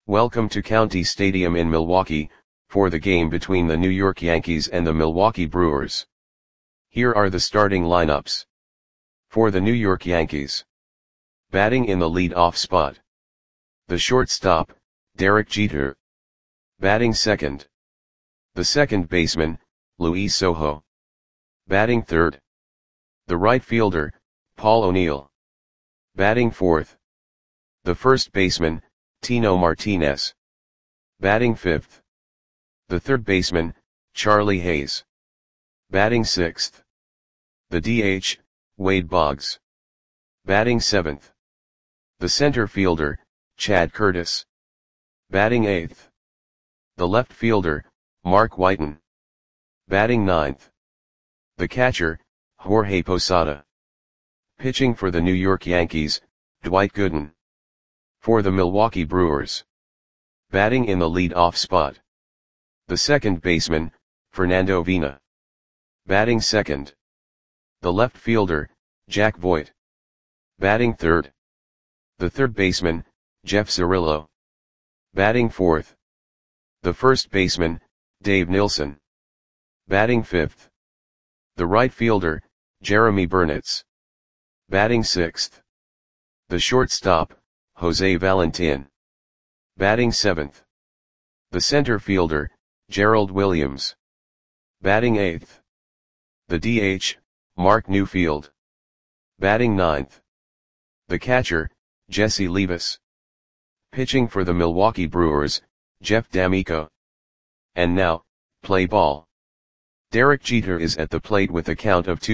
Welcome to County Stadium in Milwaukee, for the game between the New York Yankees and the Milwaukee Brewers. Here are the starting lineups. For the New York Yankees. Batting in the lead-off spot. The shortstop, Derek Jeter. Batting second. The second baseman, Luis Sojo. Batting third. The right fielder, Paul O'Neill. Batting fourth. The first baseman, Tino Martinez. Batting fifth. The third baseman, Charlie Hayes. Batting sixth. The DH, Wade Boggs. Batting seventh. The center fielder, Chad Curtis. Batting eighth. The left fielder, Mark Whiten. Batting ninth. The catcher, Jorge Posada. Pitching for the New York Yankees, Dwight Gooden. For the Milwaukee Brewers. Batting in the lead-off spot. The second baseman, Fernando Vina. Batting second. The left fielder, Jack Voigt. Batting third. The third baseman, Jeff Cirillo. Batting fourth. The first baseman, Dave Nilsson. Batting fifth. The right fielder, Jeremy Burnitz. Batting sixth. The shortstop, Jose Valentin. Batting seventh. The center fielder, Gerald Williams. Batting eighth. The DH, Mark Newfield. Batting ninth. The catcher, Jesse Levis. Pitching for the Milwaukee Brewers, Jeff D'Amico. And now, play ball. Derek Jeter is at the plate with a count of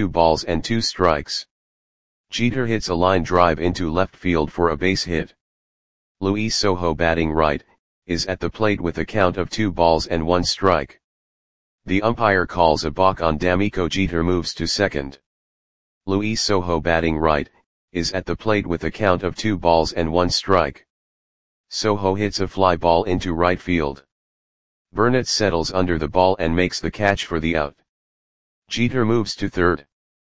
2-2. Jeter hits a line drive into left field for a base hit. Luis Sojo, batting right, is at the plate with a count of 2-1. The umpire calls a balk on D'Amico. Jeter moves to second. Luis Sojo, batting right, is at the plate with a count of 2-1. Sojo hits a fly ball into right field. Burnitz settles under the ball and makes the catch for the out. Jeter moves to third.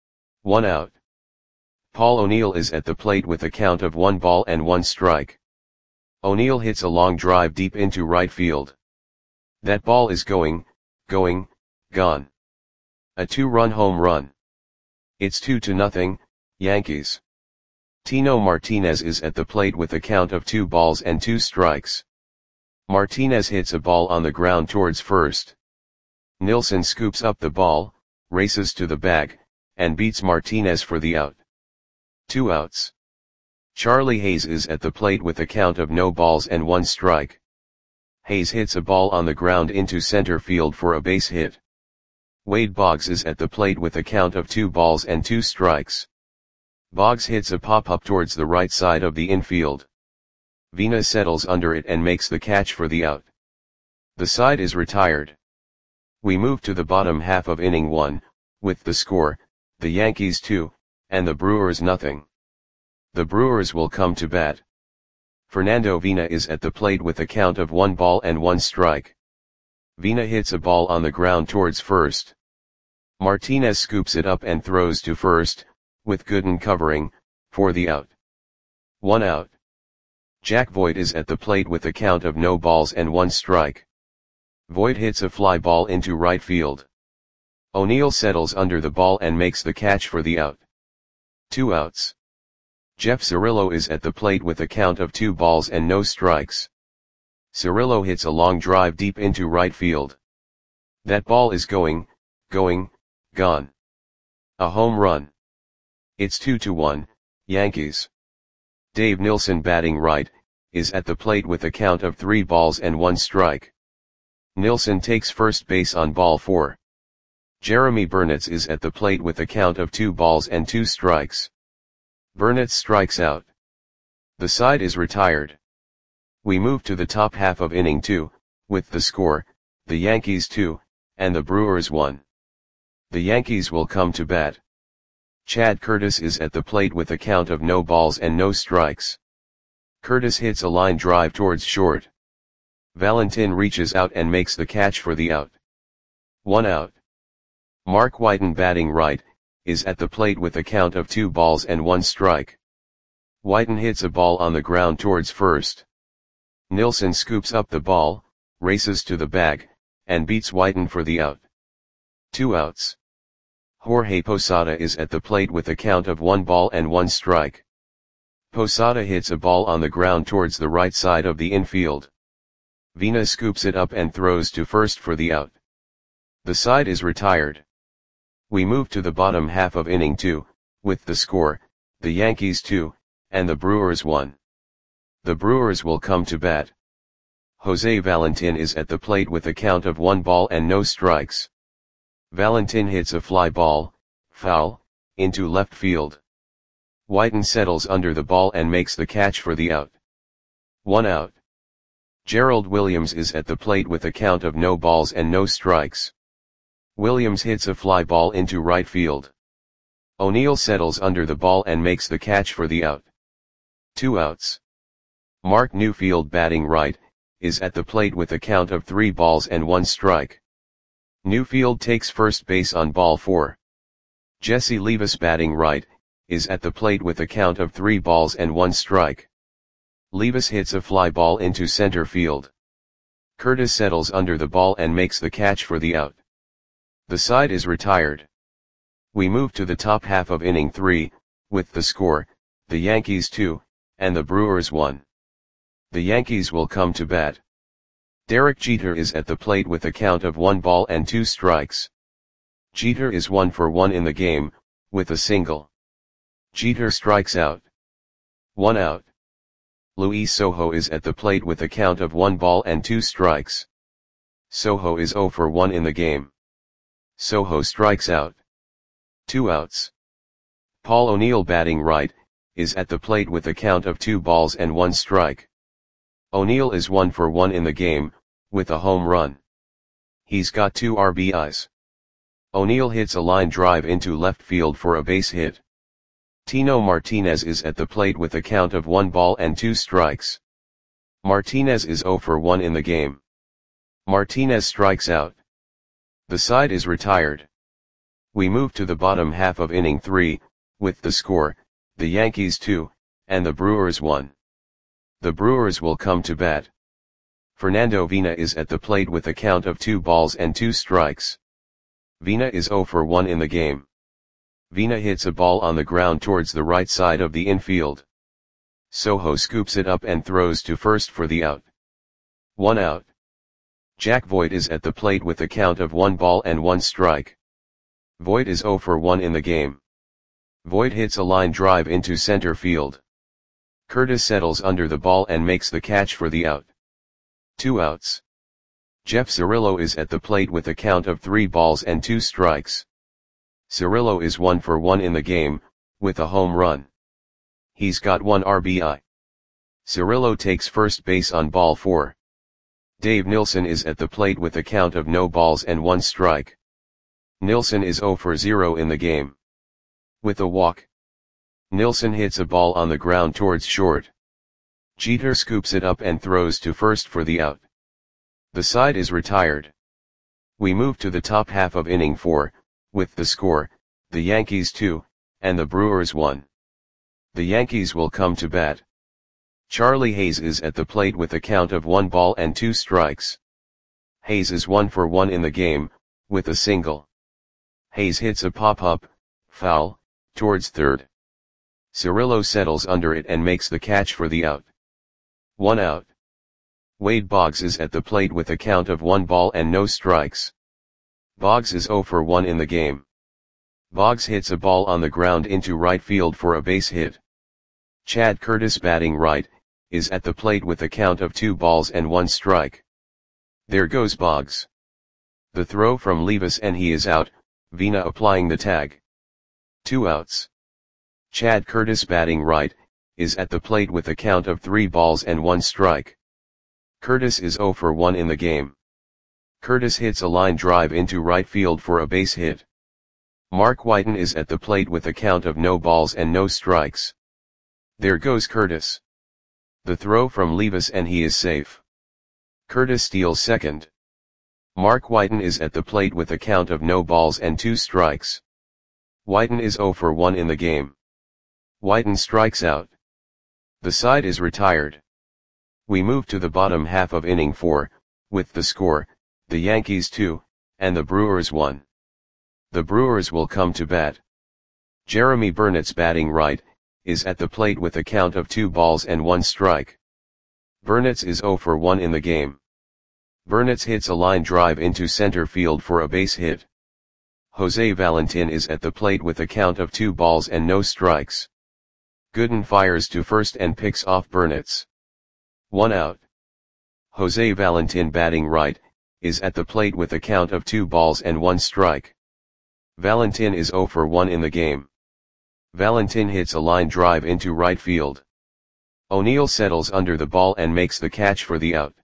1 out. Paul O'Neill is at the plate with a count of 1-1. O'Neill hits a long drive deep into right field. That ball is gone. A 2-run home run. It's 2-0, Yankees. Tino Martinez is at the plate with a count of 2-2. Martinez hits a ball on the ground towards first. Nilsson scoops up the ball, races to the bag, and beats Martinez for the out. 2 outs. Charlie Hayes is at the plate with a count of 0-1. Hayes hits a ball on the ground into center field for a base hit. Wade Boggs is at the plate with a count of 2-2. Boggs hits a pop-up towards the right side of the infield. Vina settles under it and makes the catch for the out. The side is retired. We move to the bottom half of inning 1, with the score, the Yankees 2, and the Brewers 0. The Brewers will come to bat. Fernando Vina is at the plate with a count of 1-1. Vina hits a ball on the ground towards first. Martinez scoops it up and throws to first, with Gooden covering, for the out. 1 out. Jack Voigt is at the plate with a count of 0-1. Voigt hits a fly ball into right field. O'Neill settles under the ball and makes the catch for the out. 2 outs. Jeff Cirillo is at the plate with a count of 2-0. Cirillo hits a long drive deep into right field. That ball is gone. A home run. It's 2-1, Yankees. Dave Nilsson, batting right, is at the plate with a count of 3-1. Nilsson takes first base on ball 4. Jeremy Burnitz is at the plate with a count of 2-2. Burnitz strikes out. The side is retired. We move to the top half of inning 2, with the score, the Yankees 2, and the Brewers 1. The Yankees will come to bat. Chad Curtis is at the plate with a count of 0-0. Curtis hits a line drive towards short. Valentin reaches out and makes the catch for the out. 1 out. Mark Whiten, batting right, is at the plate with a count of 2-1. Whiten hits a ball on the ground towards first. Nilsson scoops up the ball, races to the bag, and beats Whiten for the out. 2 outs. Jorge Posada is at the plate with a count of 1 ball and 1 strike. Posada hits a ball on the ground towards the right side of the infield. Vina scoops it up and throws to first for the out. The side is retired. We move to the bottom half of inning 2, with the score, the Yankees 2, and the Brewers 1. The Brewers will come to bat. Jose Valentin is at the plate with a count of 1 ball and no strikes. Valentin hits a fly ball, foul, into left field. Whiten settles under the ball and makes the catch for the out. 1 out. Gerald Williams is at the plate with a count of no balls and no strikes. Williams hits a fly ball into right field. O'Neill settles under the ball and makes the catch for the out. 2 outs. Mark Newfield, batting right, is at the plate with a count of 3 balls and 1 strike. Newfield takes first base on ball 4. Jesse Levis, batting right, is at the plate with a count of 3 balls and 1 strike. Levis hits a fly ball into center field. Curtis settles under the ball and makes the catch for the out. The side is retired. We move to the top half of inning 3, with the score, the Yankees 2, and the Brewers 1. The Yankees will come to bat. Derek Jeter is at the plate with a count of 1 ball and 2 strikes. Jeter is 1 for 1 in the game, with a single. Jeter strikes out. 1 out. Luis Sojo is at the plate with a count of 1 ball and 2 strikes. Sojo is 0 for 1 in the game. Sojo strikes out. 2 outs. Paul O'Neill, batting right, is at the plate with a count of 2 balls and 1 strike. O'Neill is 1 for 1 in the game, with a home run. He's got 2 RBIs. O'Neill hits a line drive into left field for a base hit. Tino Martinez is at the plate with a count of 1 ball and 2 strikes. Martinez is 0 for 1 in the game. Martinez strikes out. The side is retired. We move to the bottom half of inning 3, with the score, the Yankees 2, and the Brewers 1. The Brewers will come to bat. Fernando Vina is at the plate with a count of 2 balls and 2 strikes. Vina is 0 for 1 in the game. Vina hits a ball on the ground towards the right side of the infield. Sojo scoops it up and throws to first for the out. 1 out. Jack Voigt is at the plate with a count of 1 ball and 1 strike. Voigt is 0 for 1 in the game. Voigt hits a line drive into center field. Curtis settles under the ball and makes the catch for the out. 2 outs. Jeff Cirillo is at the plate with a count of 3 balls and 2 strikes. Cirillo is 1 for 1 in the game, with a home run. He's got 1 RBI. Cirillo takes first base on ball 4. Dave Nilsson is at the plate with a count of no balls and 1 strike. Nilsson is 0 for 0 in the game. With a walk. Nilsson hits a ball on the ground towards short. Jeter scoops it up and throws to first for the out. The side is retired. We move to the top half of inning 4, with the score, the Yankees 2, and the Brewers 1. The Yankees will come to bat. Charlie Hayes is at the plate with a count of 1 ball and 2 strikes. Hayes is 1 for 1 in the game, with a single. Hayes hits a pop-up, foul, towards third. Cirillo settles under it and makes the catch for the out. 1 out. Wade Boggs is at the plate with a count of 1 ball and no strikes. Boggs is 0 for 1 in the game. Boggs hits a ball on the ground into right field for a base hit. Chad Curtis, batting right, is at the plate with a count of 2 balls and 1 strike. There goes Boggs. The throw from Levis and he is out, Vina applying the tag. 2 outs. Chad Curtis, batting right, is at the plate with a count of 3 balls and 1 strike. Curtis is 0 for 1 in the game. Curtis hits a line drive into right field for a base hit. Mark Whiten is at the plate with a count of no balls and no strikes. There goes Curtis. The throw from Levis and he is safe. Curtis steals second. Mark Whiten is at the plate with a count of no balls and 2 strikes. Whiten is 0 for 1 in the game. Whiten strikes out. The side is retired. We move to the bottom half of inning 4, with the score, the Yankees 2, and the Brewers 1. The Brewers will come to bat. Jeremy Burnett's batting right, is at the plate with a count of 2 balls and 1 strike. Burnett's is 0 for 1 in the game. Burnett's hits a line drive into center field for a base hit. Jose Valentin is at the plate with a count of 2 balls and no strikes. Gooden fires to first and picks off Burnett's. 1 out. Jose Valentin batting right, is at the plate with a count of 2 balls and 1 strike. Valentin is 0 for 1 in the game. Valentin hits a line drive into right field. O'Neill settles under the ball and makes the catch for the out.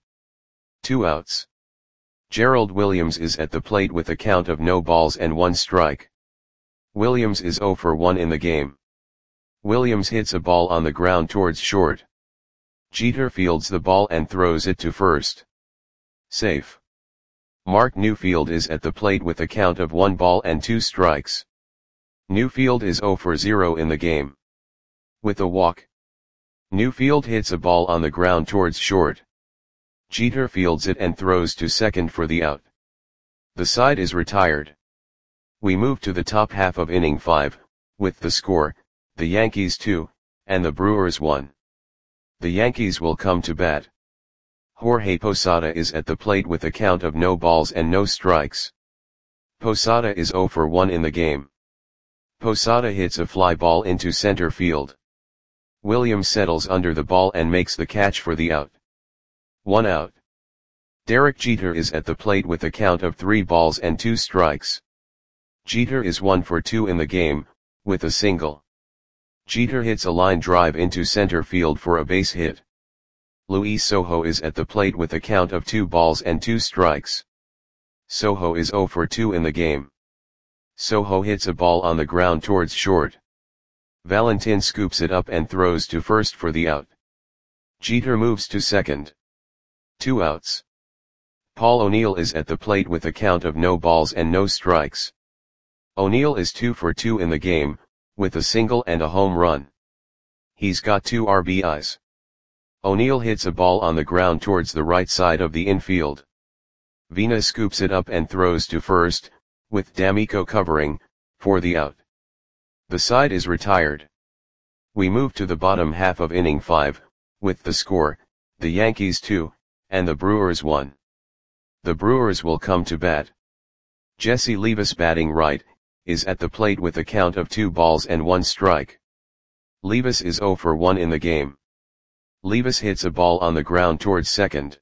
2 outs. Gerald Williams is at the plate with a count of no balls and 1 strike. Williams is 0 for 1 in the game. Williams hits a ball on the ground towards short. Jeter fields the ball and throws it to first. Safe. Mark Newfield is at the plate with a count of 1 ball and 2 strikes. Newfield is 0 for 0 in the game. With a walk. Newfield hits a ball on the ground towards short. Jeter fields it and throws to second for the out. The side is retired. We move to the top half of inning 5, with the score, the Yankees 2, and the Brewers 1. The Yankees will come to bat. Jorge Posada is at the plate with a count of no balls and no strikes. Posada is 0 for 1 in the game. Posada hits a fly ball into center field. Williams settles under the ball and makes the catch for the out. 1 out. Derek Jeter is at the plate with a count of 3 balls and 2 strikes. Jeter is 1 for 2 in the game, with a single. Jeter hits a line drive into center field for a base hit. Luis Sojo is at the plate with a count of 2 balls and 2 strikes. Sojo is 0 for 2 in the game. Sojo hits a ball on the ground towards short. Valentin scoops it up and throws to first for the out. Jeter moves to second. 2 outs. Paul O'Neill is at the plate with a count of no balls and no strikes. O'Neill is 2 for 2 in the game, with a single and a home run. He's got 2 RBIs. O'Neill hits a ball on the ground towards the right side of the infield. Vina scoops it up and throws to first, with D'Amico covering, for the out. The side is retired. We move to the bottom half of inning 5, with the score, the Yankees 2, and the Brewers 1. The Brewers will come to bat. Jesse Levis batting right, is at the plate with a count of 2 balls and 1 strike. Levis is 0 for 1 in the game. Levis hits a ball on the ground towards second.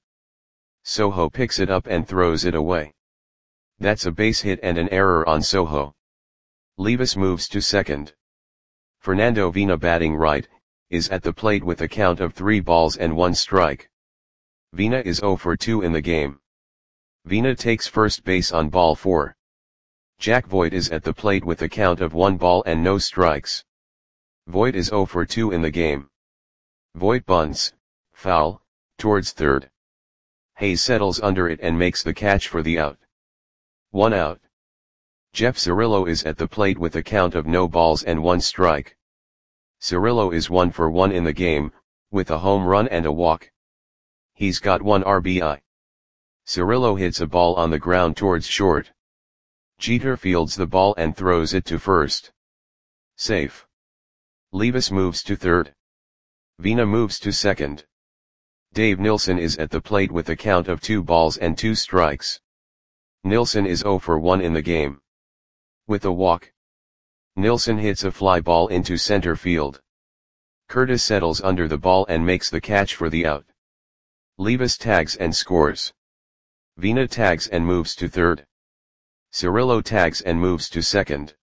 Sojo picks it up and throws it away. That's a base hit and an error on Sojo. Levis moves to second. Fernando Vina batting right, is at the plate with a count of 3 balls and 1 strike. Vina is 0 for 2 in the game. Vina takes first base on ball 4. Jack Voigt is at the plate with a count of 1 ball and no strikes. Voigt is 0 for 2 in the game. Voigt bunts, foul, towards third. Hayes settles under it and makes the catch for the out. 1 out. Jeff Cirillo is at the plate with a count of no balls and 1 strike. Cirillo is 1 for 1 in the game, with a home run and a walk. He's got 1 RBI. Cirillo hits a ball on the ground towards short. Jeter fields the ball and throws it to first. Safe. Levis moves to third. Vina moves to second. Dave Nilsson is at the plate with a count of 2 balls and 2 strikes. Nilsson is 0 for 1 in the game. With a walk. Nilsson hits a fly ball into center field. Curtis settles under the ball and makes the catch for the out. Levis tags and scores. Vina tags and moves to third. Cirillo tags and moves to second.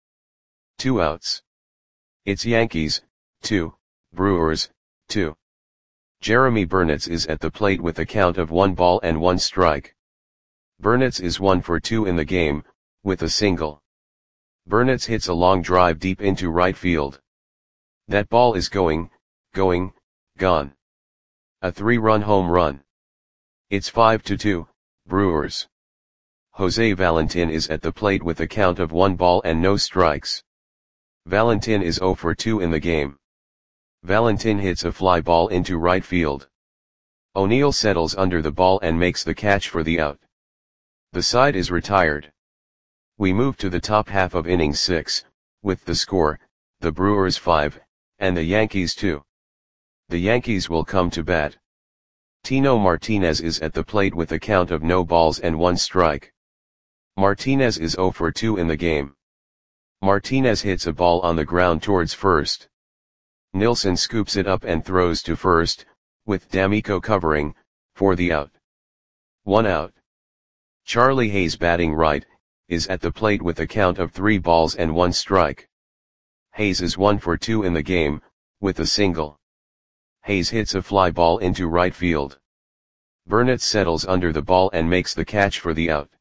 2 outs. It's Yankees, 2, Brewers, 2. Jeremy Burnett's is at the plate with a count of 1 ball and 1 strike. Burnett's is 1 for 2 in the game, with a single. Burnett's hits a long drive deep into right field. That ball is gone. A 3-run home run. It's 5-2, Brewers. Jose Valentin is at the plate with a count of 1 ball and no strikes. Valentin is 0 for 2 in the game. Valentin hits a fly ball into right field. O'Neill settles under the ball and makes the catch for the out. The side is retired. We move to the top half of inning 6, with the score, the Brewers 5, and the Yankees 2. The Yankees will come to bat. Tino Martinez is at the plate with a count of no balls and 1 strike. Martinez is 0 for 2 in the game. Martinez hits a ball on the ground towards first. Nilsson scoops it up and throws to first, with D'Amico covering, for the out. 1 out. Charlie Hayes, batting right, is at the plate with a count of 3 balls and 1 strike. Hayes is 1 for 2 in the game, with a single. Hayes hits a fly ball into right field. Burnett settles under the ball and makes the catch for the out.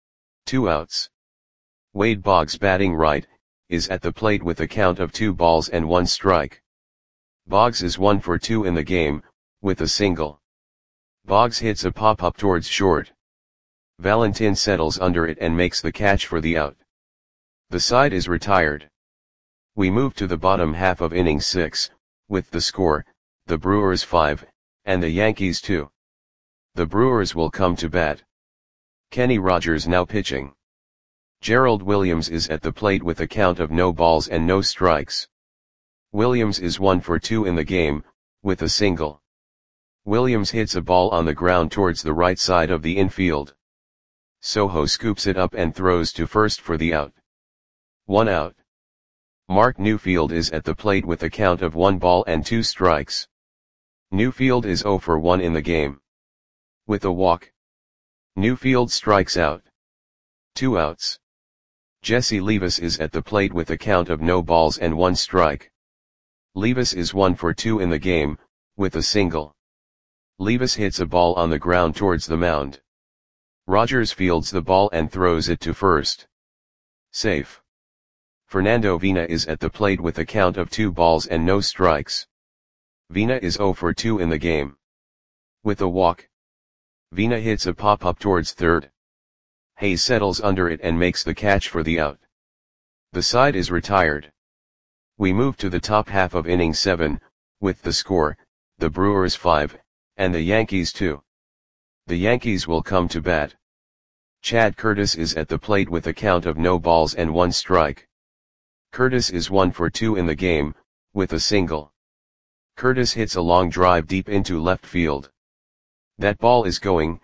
2 outs. Wade Boggs, batting right, is at the plate with a count of 2 balls and 1 strike. Boggs is 1 for 2 in the game, with a single. Boggs hits a pop-up towards short. Valentin settles under it and makes the catch for the out. The side is retired. We move to the bottom half of inning 6, with the score, the Brewers 5, and the Yankees 2. The Brewers will come to bat. Kenny Rogers now pitching. Gerald Williams is at the plate with a count of no balls and no strikes. Williams is 1 for 2 in the game, with a single. Williams hits a ball on the ground towards the right side of the infield. Soho scoops it up and throws to first for the out. 1 out. Mark Newfield is at the plate with a count of 1 ball and 2 strikes. Newfield is 0 for 1 in the game. With a walk. Newfield strikes out. 2 outs. Jesse Levis is at the plate with a count of no balls and 1 strike. Levis is 1 for 2 in the game, with a single. Levis hits a ball on the ground towards the mound. Rogers fields the ball and throws it to first. Safe. Fernando Vina is at the plate with a count of 2 balls and no strikes. Vina is 0 for 2 in the game. With a walk. Vina hits a pop-up towards third. Hayes settles under it and makes the catch for the out. The side is retired. We move to the top half of inning 7, with the score, the Brewers 5, and the Yankees 2. The Yankees will come to bat. Chad Curtis is at the plate with a count of no balls and 1 strike. Curtis is 1 for 2 in the game, with a single. Curtis hits a long drive deep into left field. That ball is gone.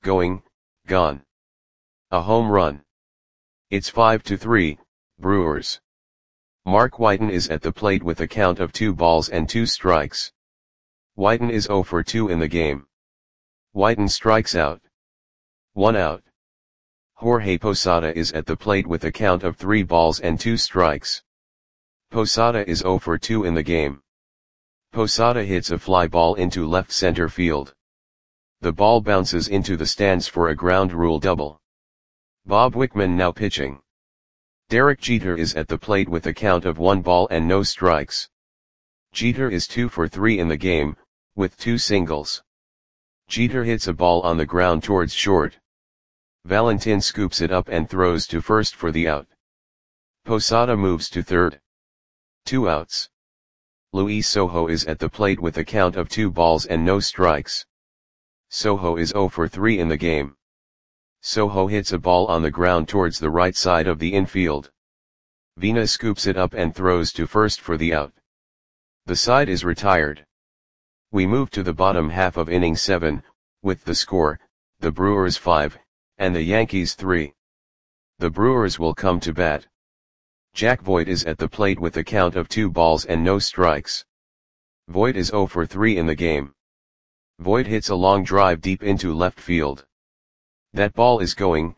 A home run. It's 5-3, Brewers. Mark Whiten is at the plate with a count of 2 balls and 2 strikes. Whiten is 0 for 2 in the game. Whiten strikes out. 1 out. Jorge Posada is at the plate with a count of 3 balls and 2 strikes. Posada is 0 for 2 in the game. Posada hits a fly ball into left center field. The ball bounces into the stands for a ground rule double. Bob Wickman now pitching. Derek Jeter is at the plate with a count of 1 ball and no strikes. Jeter is 2 for 3 in the game, with 2 singles. Jeter hits a ball on the ground towards short. Valentin scoops it up and throws to first for the out. Posada moves to third. 2 outs. Luis Sojo is at the plate with a count of 2 balls and no strikes. Sojo is 0 for 3 in the game. Sojo hits a ball on the ground towards the right side of the infield. Vina scoops it up and throws to first for the out. The side is retired. We move to the bottom half of inning 7, with the score, the Brewers 5, and the Yankees 3. The Brewers will come to bat. Jack Voigt is at the plate with a count of 2 balls and no strikes. Voigt is 0 for 3 in the game. Voigt hits a long drive deep into left field. That ball is gone.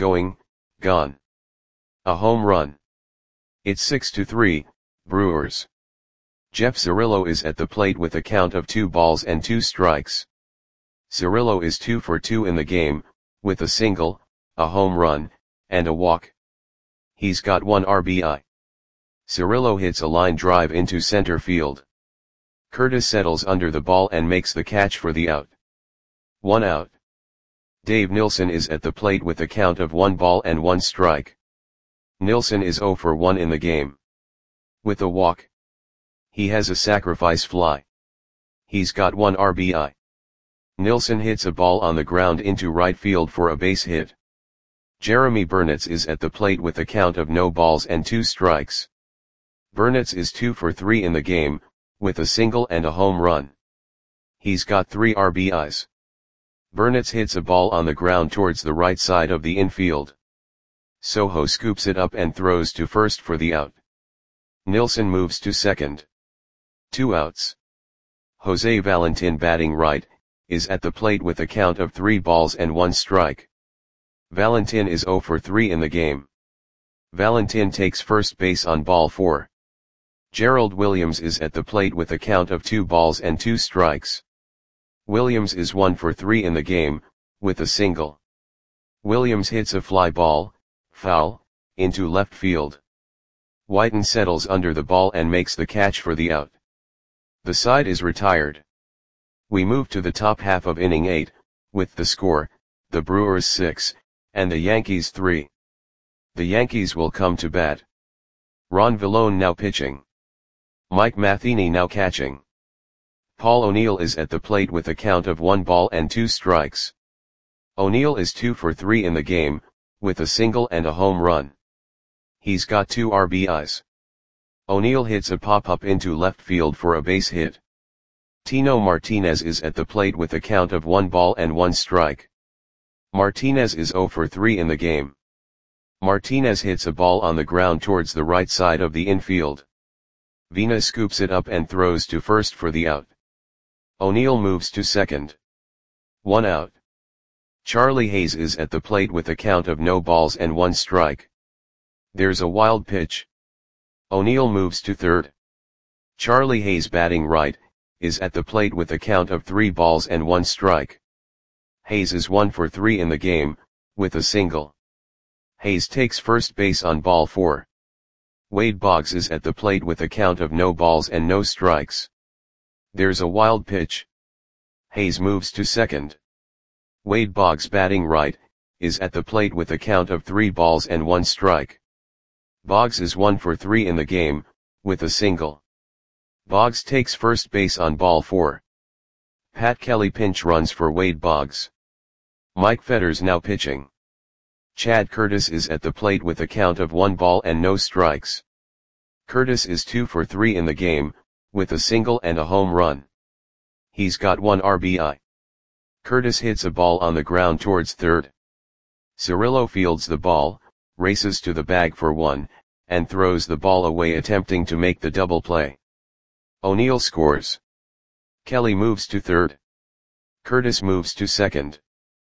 A home run. It's 6-3, Brewers. Jeff Cirillo is at the plate with a count of 2 balls and 2 strikes. Cirillo is 2 for 2 in the game, with a single, a home run, and a walk. He's got 1 RBI. Cirillo hits a line drive into center field. Curtis settles under the ball and makes the catch for the out. 1 out. Dave Nilsson is at the plate with a count of 1 ball and 1 strike. Nilsson is 0 for 1 in the game. With a walk. He has a sacrifice fly. He's got 1 RBI. Nilsson hits a ball on the ground into right field for a base hit. Jeremy Burnitz is at the plate with a count of no balls and 2 strikes. Burnitz is 2 for 3 in the game, with a single and a home run. He's got 3 RBIs. Burnitz hits a ball on the ground towards the right side of the infield. Soho scoops it up and throws to first for the out. Nilsson moves to second. 2 outs. Jose Valentin, batting right, is at the plate with a count of 3 balls and 1 strike. Valentin is 0 for 3 in the game. Valentin takes first base on ball 4. Gerald Williams is at the plate with a count of 2 balls and 2 strikes. Williams is 1 for 3 in the game, with a single. Williams hits a fly ball, foul, into left field. Whiten settles under the ball and makes the catch for the out. The side is retired. We move to the top half of inning 8, with the score, the Brewers 6, and the Yankees 3. The Yankees will come to bat. Ron Villone now pitching. Mike Matheny now catching. Paul O'Neill is at the plate with a count of 1 ball and 2 strikes. O'Neill is 2 for 3 in the game, with a single and a home run. He's got 2 RBIs. O'Neill hits a pop-up into left field for a base hit. Tino Martinez is at the plate with a count of 1 ball and 1 strike. Martinez is 0 for 3 in the game. Martinez hits a ball on the ground towards the right side of the infield. Vina scoops it up and throws to first for the out. O'Neill moves to second. 1 out. Charlie Hayes is at the plate with a count of no balls and 1 strike. There's a wild pitch. O'Neill moves to third. Charlie Hayes, batting right, is at the plate with a count of 3 balls and 1 strike. Hayes is 1 for 3 in the game, with a single. Hayes takes first base on ball 4. Wade Boggs is at the plate with a count of no balls and no strikes. There's a wild pitch. Hayes moves to second. Wade Boggs, batting right, is at the plate with a count of 3 balls and 1 strike. Boggs is 1 for 3 in the game, with a single. Boggs takes first base on ball 4. Pat Kelly pinch runs for Wade Boggs. Mike Fetters now pitching. Chad Curtis is at the plate with a count of 1 ball and no strikes. Curtis is 2 for 3 in the game, with a single and a home run. He's got 1 RBI. Curtis hits a ball on the ground towards third. Cirillo fields the ball, races to the bag for 1, and throws the ball away, attempting to make the double play. O'Neill scores. Kelly moves to third. Curtis moves to second.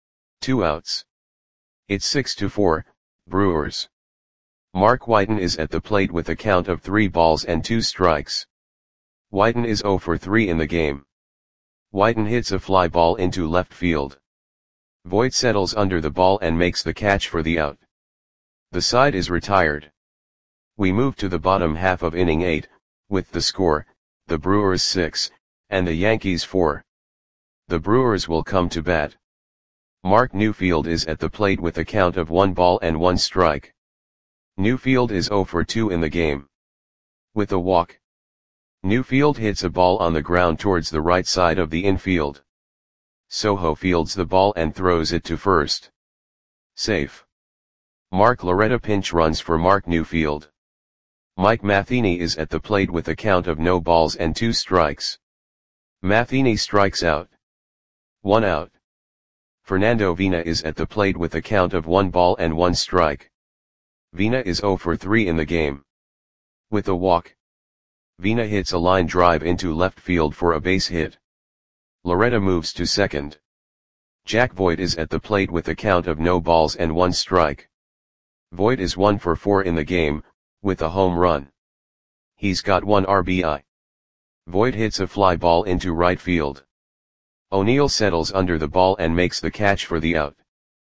2 outs. It's 6-4, Brewers. Mark Whiten is at the plate with a count of 3 balls and 2 strikes. Whiten is 0 for 3 in the game. Whiten hits a fly ball into left field. Voit settles under the ball and makes the catch for the out. The side is retired. We move to the bottom half of inning 8, with the score, the Brewers 6, and the Yankees 4. The Brewers will come to bat. Mark Newfield is at the plate with a count of 1 ball and 1 strike. Newfield is 0 for 2 in the game. With a walk. Newfield hits a ball on the ground towards the right side of the infield. Soho fields the ball and throws it to first. Safe. Mark Loretta pinch runs for Mark Newfield. Mike Matheny is at the plate with a count of no balls and 2 strikes. Matheny strikes out. 1 out. Fernando Vina is at the plate with a count of 1 ball and 1 strike. Vina is 0 for 3 in the game. With a walk. Vina hits a line drive into left field for a base hit. Loretta moves to second. Jack Voit is at the plate with a count of no balls and 1 strike. Voit is 1 for 4 in the game, with a home run. He's got 1 RBI. Voit hits a fly ball into right field. O'Neill settles under the ball and makes the catch for the out.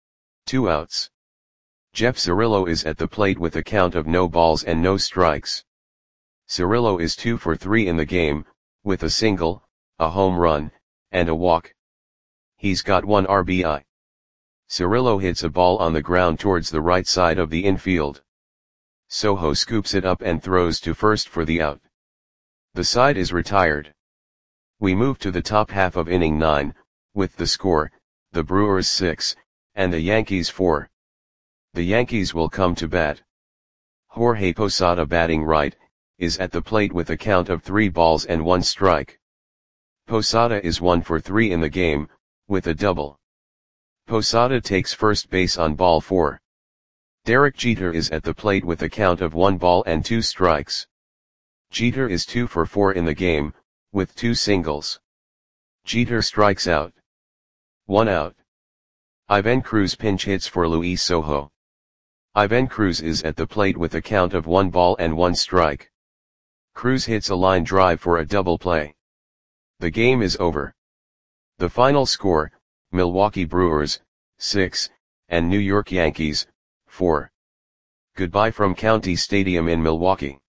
2 outs. Jeff Cirillo is at the plate with a count of no balls and no strikes. Cirillo is 2 for 3 in the game, with a single, a home run, and a walk. He's got 1 RBI. Cirillo hits a ball on the ground towards the right side of the infield. Soho scoops it up and throws to first for the out. The side is retired. We move to the top half of inning 9, with the score, the Brewers 6, and the Yankees 4. The Yankees will come to bat. Jorge Posada, batting right, is at the plate with a count of 3 balls and 1 strike. Posada is 1 for 3 in the game, with a double. Posada takes first base on ball 4. Derek Jeter is at the plate with a count of 1 ball and 2 strikes. Jeter is 2 for 4 in the game, with 2 singles. Jeter strikes out. 1 out. Ivan Cruz pinch hits for Luis Sojo. Ivan Cruz is at the plate with a count of 1 ball and 1 strike. Cruz hits a line drive for a double play. The game is over. The final score, Milwaukee Brewers, 6, and New York Yankees, 4. Goodbye from County Stadium in Milwaukee.